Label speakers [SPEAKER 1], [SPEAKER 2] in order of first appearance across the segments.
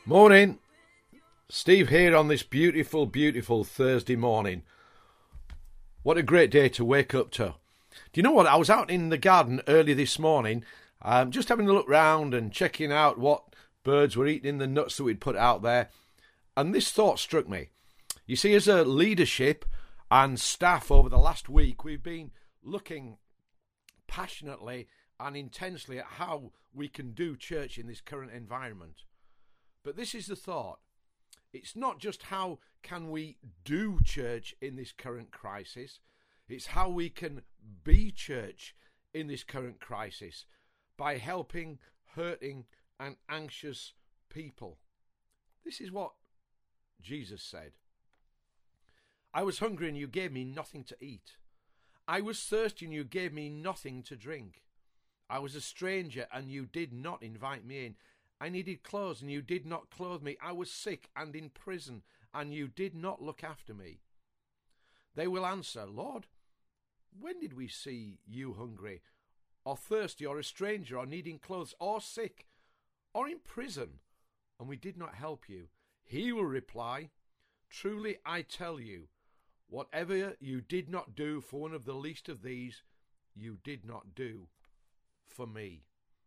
[SPEAKER 1] Morning, Steve here on this beautiful, beautiful Thursday morning. What a great day to wake up to. Do you know what? I was out in the garden early this morning, just having a look round and checking out what birds were eating the nuts that we'd put out there. And this thought struck me. You see, as a leadership and staff over the last week, we've been looking passionately and intensely at how we can do church in this current environment. But this is the thought. It's not just how can we do church in this current crisis. It's how we can be church in this current crisis by helping hurting and anxious people. This is what Jesus said. I was hungry and you gave me nothing to eat. I was thirsty and you gave me nothing to drink. I was a stranger and you did not invite me in. I needed clothes and you did not clothe me. I was sick and in prison and you did not look after me. They will answer, Lord, when did we see you hungry or thirsty or a stranger or needing clothes or sick or in prison and we did not help you? He will reply, truly I tell you, whatever you did not do for one of the least of these, you did not do for me.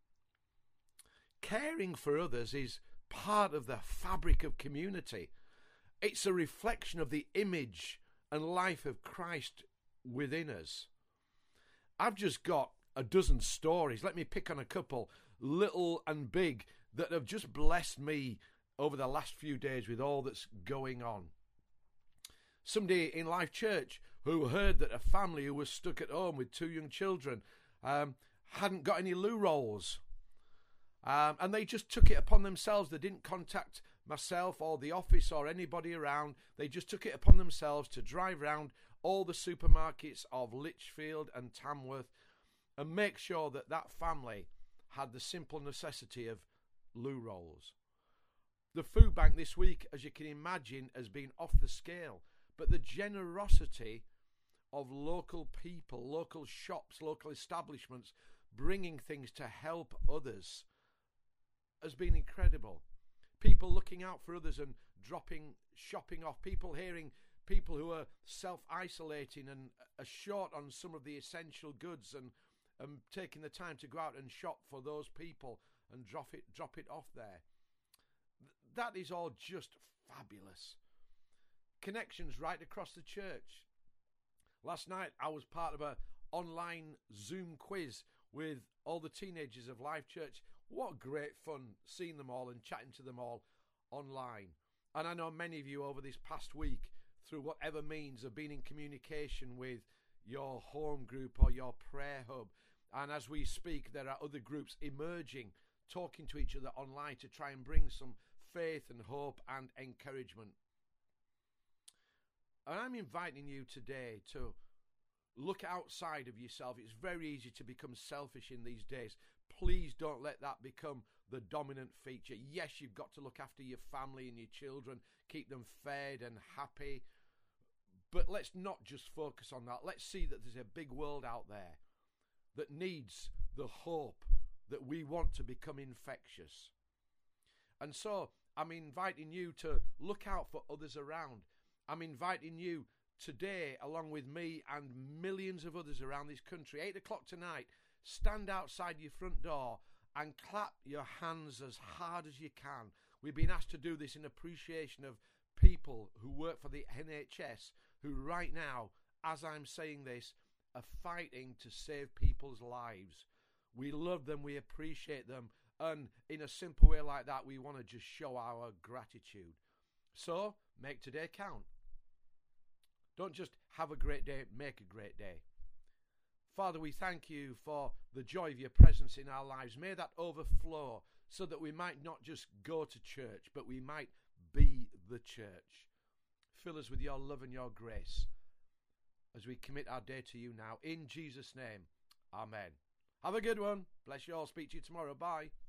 [SPEAKER 1] Caring for others is part of the fabric of community. It's a reflection of the image and life of Christ within us. I've just got a dozen stories. Let me pick on a couple, little and big, that have just blessed me over the last few days with all that's going on. Somebody in Life Church who heard that a family who was stuck at home with 2 young children hadn't got any loo rolls. And they just took it upon themselves. They didn't contact myself or the office or anybody around. They just took it upon themselves to drive around all the supermarkets of Lichfield and Tamworth and make sure that that family had the simple necessity of loo rolls. The food bank this week, as you can imagine, has been off the scale. But the generosity of local people, local shops, local establishments, bringing things to help others has been incredible. People looking out for others and dropping shopping off. People hearing people who are self-isolating and are short on some of the essential goods and taking the time to go out and shop for those people and drop it off there. That is all just fabulous. Connections right across the church. Last night I was part of an online Zoom quiz with all the teenagers of Life Church. What great fun seeing them all and chatting to them all online. And I know many of you over this past week, through whatever means, have been in communication with your home group or your prayer hub. And as we speak, there are other groups emerging, talking to each other online to try and bring some faith and hope and encouragement. And I'm inviting you today to look outside of yourself. It's very easy to become selfish in these days. Please don't let that become the dominant feature. Yes, you've got to look after your family and your children, keep them fed and happy. But let's not just focus on that. Let's see that there's a big world out there that needs the hope that we want to become infectious. And so I'm inviting you to look out for others around. I'm inviting you today, along with me and millions of others around this country, 8 o'clock tonight, stand outside your front door and clap your hands as hard as you can. We've been asked to do this in appreciation of people who work for the NHS, who right now, as I'm saying this, are fighting to save people's lives. We love them, we appreciate them, and in a simple way like that, we want to just show our gratitude. So, make today count. Don't just have a great day, make a great day. Father, we thank you for the joy of your presence in our lives. May that overflow so that we might not just go to church, but we might be the church. Fill us with your love and your grace as we commit our day to you now. In Jesus' name, amen. Have a good one. Bless you all. Speak to you tomorrow. Bye.